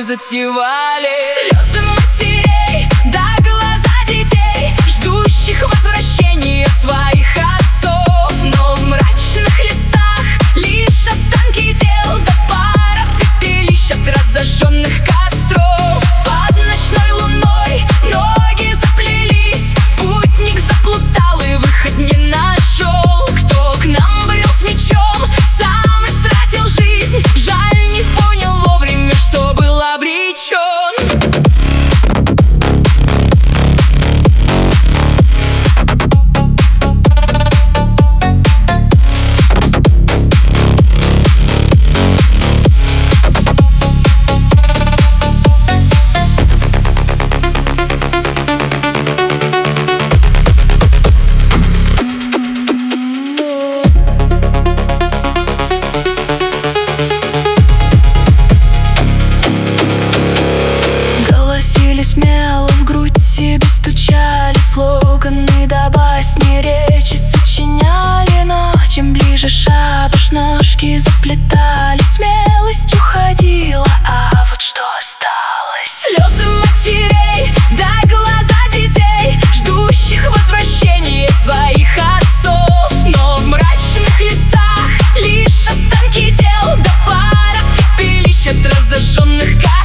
затевали. Слезы матерей, да глаза детей, ждущих возвращения своих отцов. Но в мрачных лесах лишь останки тел, да пара пепелищ от разожженных костров. Под ночной луной ноги заплелись, путник заплутал и выход не нашел. Кто к нам брел с мечом, сам истратил жизнь. Жаль, не понял вовремя, что был обречен. Смело в грудь себе стучали слоганы, да басни речи сочиняли. Но чем ближе шабаш, ножки заплетали, смелость уходила, а вот что осталось. Слезы матерей, да глаза детей, ждущих возвращения своих отцов. Но в мрачных лесах лишь останки тел, да пара пепелищ от разожженных костров.